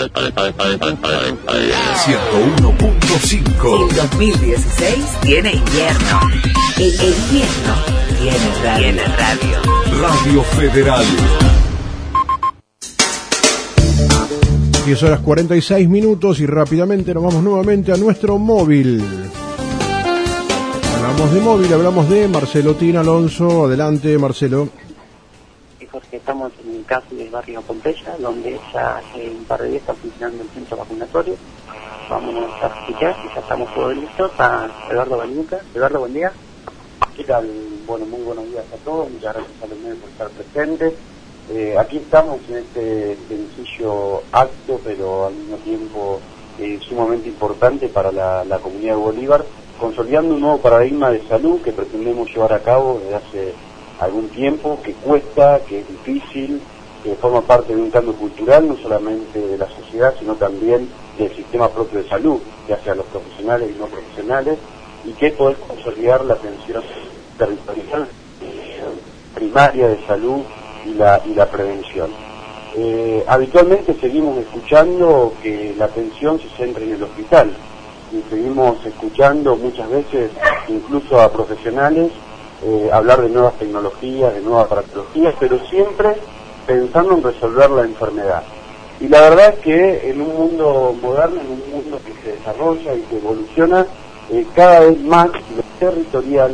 101.5. El 2016 tiene invierno. El invierno tiene radio. Radio Federal. 10 horas 46 minutos y rápidamente nos vamos nuevamente a nuestro móvil. Hablamos de móvil, hablamos de Marcelo Tina Alonso. Adelante, Marcelo. Jorge, estamos en el caso del barrio Pompeya, donde ya hace un par de días está funcionando el centro vacunatorio. Vamos a escuchar y ya estamos todos listos a Eduardo Bañuca. Eduardo, buen día. ¿Qué tal? Bueno, muy buenos días a todos, muchas gracias a los medios por estar presentes. Aquí estamos en este sencillo acto, pero al mismo tiempo sumamente importante para la comunidad de Bolívar, consolidando un nuevo paradigma de salud que pretendemos llevar a cabo desde hace algún tiempo, que cuesta, que es difícil, que forma parte de un cambio cultural, no solamente de la sociedad, sino también del sistema propio de salud, ya sea los profesionales y no profesionales, y que es poder consolidar la atención territorial, primaria de salud y la prevención. Habitualmente seguimos escuchando que la atención se centra en el hospital, y seguimos escuchando muchas veces incluso a profesionales hablar de nuevas tecnologías, de nuevas aparatologías, pero siempre pensando en resolver la enfermedad. Y la verdad es que en un mundo moderno, en un mundo que se desarrolla y que evoluciona, cada vez más lo territorial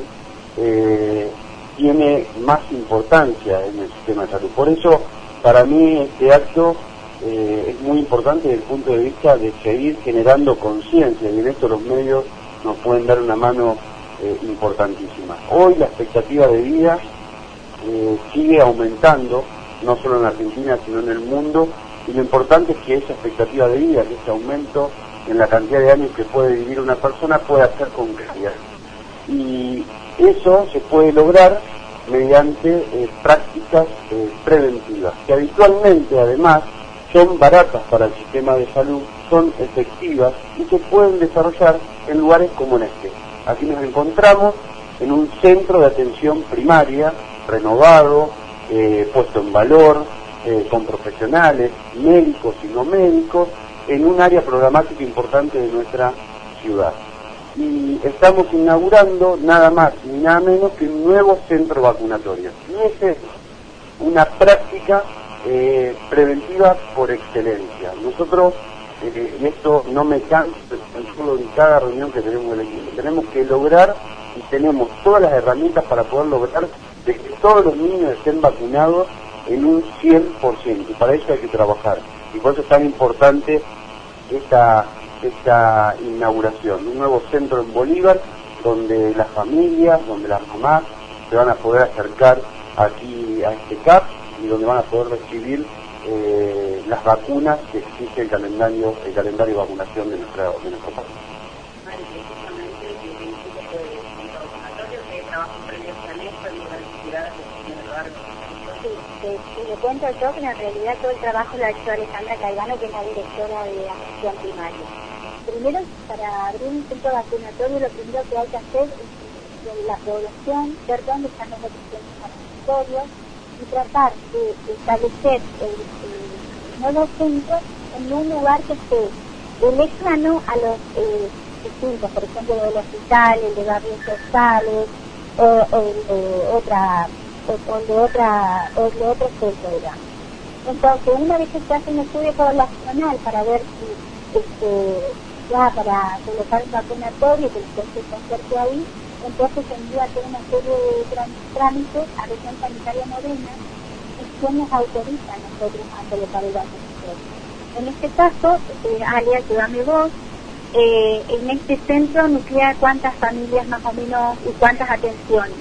tiene más importancia en el sistema de salud. Por eso, para mí, este acto es muy importante desde el punto de vista de seguir generando conciencia, y en esto los medios nos pueden dar una mano importantísima. Hoy la expectativa de vida sigue aumentando, no solo en Argentina, sino en el mundo, y lo importante es que esa expectativa de vida, que ese aumento en la cantidad de años que puede vivir una persona, pueda ser con calidad. Y eso se puede lograr mediante prácticas preventivas, que habitualmente además son baratas para el sistema de salud, son efectivas y se pueden desarrollar en lugares como en este. Aquí nos encontramos en un centro de atención primaria, renovado, puesto en valor, con profesionales, médicos y no médicos, en un área programática importante de nuestra ciudad. Y estamos inaugurando nada más ni nada menos que un nuevo centro vacunatorio. Y esa es una práctica preventiva por excelencia. Nosotros, y esto no me canso en cada reunión que tenemos en el equipo, tenemos que lograr y tenemos todas las herramientas para poder lograr de que todos los niños estén vacunados en un 100%, y para eso hay que trabajar. Y por eso es tan importante esta inauguración, un nuevo centro en Bolívar, donde las familias, donde las mamás se van a poder acercar aquí a este CAP, y donde van a poder recibir las vacunas que exige el calendario de vacunación de nuestro país. Le cuento yo que en realidad todo el trabajo lo ha hecho Alejandra Calvano, que es la directora de atención primaria. Primero, para abrir un centro vacunatorio, lo primero que hay que hacer es la población, ver dónde están los otros centros vacunatorios y tratar de establecer el nuevo centro en un lugar que esté lejano a los distintos, por ejemplo, el hospital, el de barrios sociales, o de otro centro, digamos. Entonces, una vez que se hace un estudio poblacional para ver si ya para colocar un vacunatorio que se acerque ahí, entonces se envía toda una serie de trámites a Región Sanitaria Morena, y quienes autorizan a nosotros a colocar el vacunatorio. En este caso, Alia, ayúdame vos, en este centro nuclear, ¿cuántas familias más o menos y cuántas atenciones?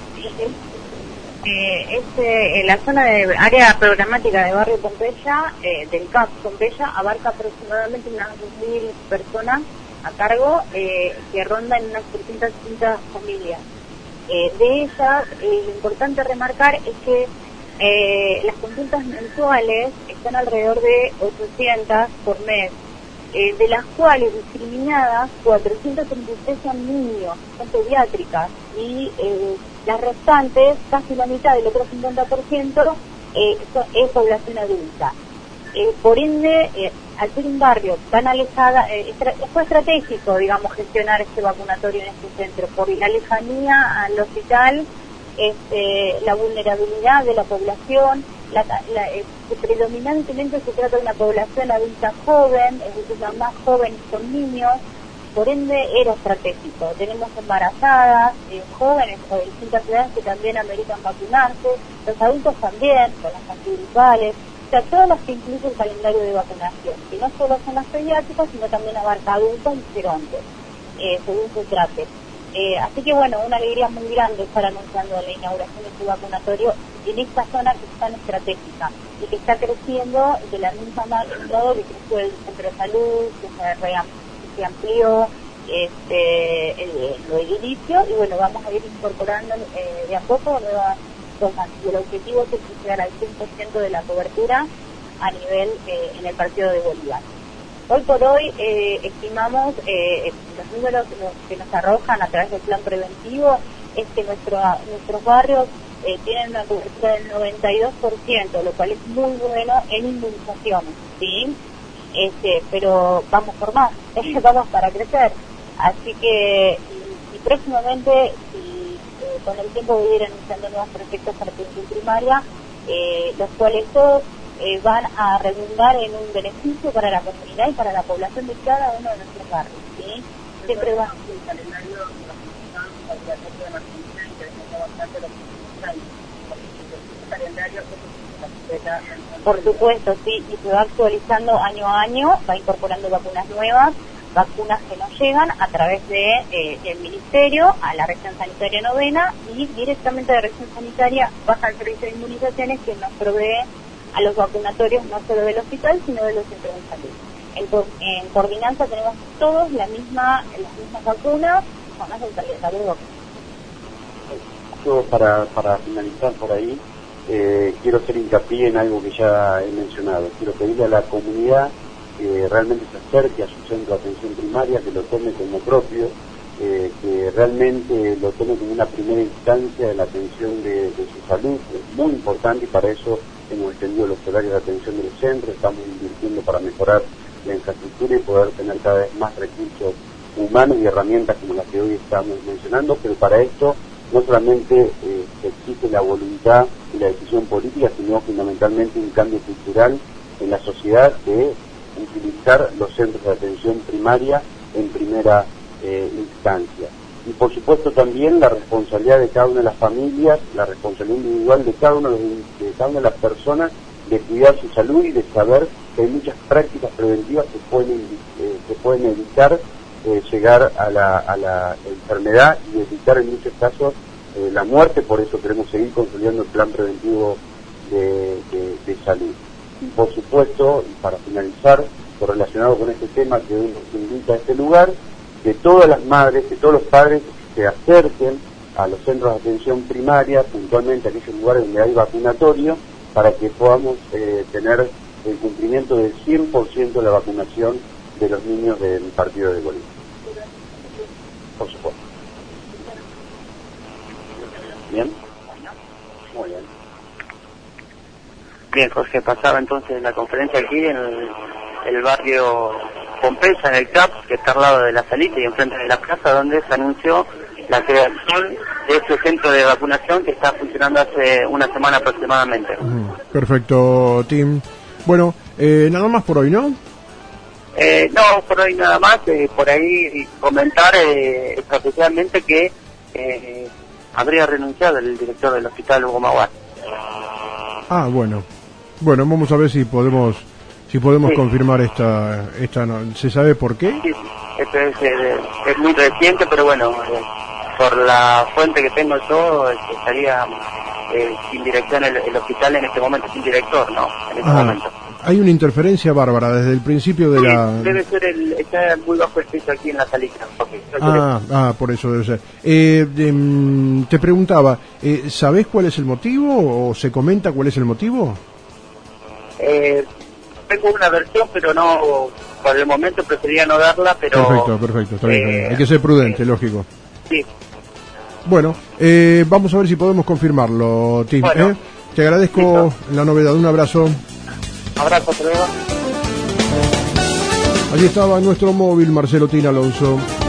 La zona de área programática de barrio Pompeya, del CAP Pompeya, abarca aproximadamente unas 2.000 personas a cargo, que rondan unas 360 familias. De ellas, lo importante remarcar es que las consultas mensuales están alrededor de 800 por mes, de las cuales discriminadas 433 son niños, son pediátricas, y las restantes, casi la mitad del otro 50%, es población adulta. Por ende, al ser un barrio tan alejada, fue estratégico, digamos, gestionar este vacunatorio en este centro, por la lejanía al hospital, la vulnerabilidad de la población, predominantemente se trata de una población adulta joven, es decir, la más jóvenes con niños, por ende era estratégico. Tenemos embarazadas, jóvenes de distintas edades que también ameritan vacunarse, los adultos también, con las antigripales, o sea, todas las que incluye el calendario de vacunación, que no solo son las pediátricas, sino también abarca adultos y gerontes, según se trate. Así que bueno, una alegría muy grande estar anunciando la inauguración de este vacunatorio en esta zona que es tan estratégica y que está creciendo de la misma manera que creció el centro de salud, que se amplió lo edilicio, y bueno, vamos a ir incorporando de a poco nuevas zonas, y el objetivo es llegar al 100% de la cobertura a nivel en el partido de Bolívar. Hoy por hoy estimamos los números que nos arrojan a través del plan preventivo es que nuestros barrios tienen una cobertura del 92%, lo cual es muy bueno en inmunizaciones, ¿sí? Pero vamos por más, vamos para crecer. Así que y próximamente, con el tiempo voy a ir anunciando nuevos proyectos para atención primaria, los cuales todos van a redundar en un beneficio para la comunidad y para la población de cada uno de nuestros barrios, ¿sí? Siempre va. Por supuesto, sí, y se va actualizando año a año, va incorporando vacunas nuevas, vacunas que nos llegan a través de el Ministerio a la región sanitaria novena, y directamente de región sanitaria baja el servicio de inmunizaciones que nos provee a los vacunatorios no solo del hospital, sino de los centros de salud. En Coordinanza tenemos todos las mismas vacunas, además del calendario de vacunas. Yo para finalizar por ahí, quiero hacer hincapié en algo que ya he mencionado. Quiero pedirle a la comunidad que realmente se acerque a su centro de atención primaria, que lo tome como propio, que realmente lo tome como una primera instancia de la atención de su salud. Es muy importante, y para eso hemos extendido los horarios de atención del centro, estamos invirtiendo para mejorar la infraestructura y poder tener cada vez más recursos humanos y herramientas como las que hoy estamos mencionando, pero para esto no solamente se exige la voluntad y la decisión política, sino fundamentalmente un cambio cultural en la sociedad de utilizar los centros de atención primaria en primera instancia. Y por supuesto también la responsabilidad de cada una de las familias, la responsabilidad individual de cada una de las personas de cuidar su salud y de saber que hay muchas prácticas preventivas que pueden evitar llegar a la enfermedad y evitar en muchos casos la muerte. Por eso queremos seguir consolidando el plan preventivo de salud. Y por supuesto, y para finalizar, relacionado con este tema que hoy nos invita a este lugar, que todas las madres, que todos los padres se acerquen a los centros de atención primaria, puntualmente a aquellos lugares donde hay vacunatorio, para que podamos tener el cumplimiento del 100% de la vacunación de los niños del partido de Bolívar. Por supuesto. ¿Bien? Muy bien. Bien, Jorge, pasaba entonces la conferencia aquí en el barrio Pompeya, en el CAP, que está al lado de la salita y enfrente de la plaza, donde se anunció la creación de este centro de vacunación que está funcionando hace una semana aproximadamente. Perfecto, Tim. Bueno, nada más por hoy, ¿no? No, por hoy nada más. Por ahí comentar especialmente que habría renunciado el director del hospital Hugo Maguad. Ah, bueno. Bueno, vamos a ver si podemos sí. Confirmar esta no, ¿se sabe por qué? Sí, esto es muy reciente, pero bueno, por la fuente que tengo yo, estaría sin dirección el hospital en este momento, sin director, ¿no? En este momento. Hay una interferencia bárbara desde el principio de la... Debe ser está muy bajo el piso aquí en la salita. Por eso debe ser. Te preguntaba, ¿sabés cuál es el motivo o se comenta cuál es el motivo? Tengo una versión, pero no, por el momento preferiría no darla, pero... Perfecto, está bien. Hay que ser prudente, lógico. Sí. Bueno, vamos a ver si podemos confirmarlo, Tim. Bueno, Te agradezco la novedad, un abrazo. Abrazo, hasta luego. Allí estaba nuestro móvil, Marcelo Tina Alonso.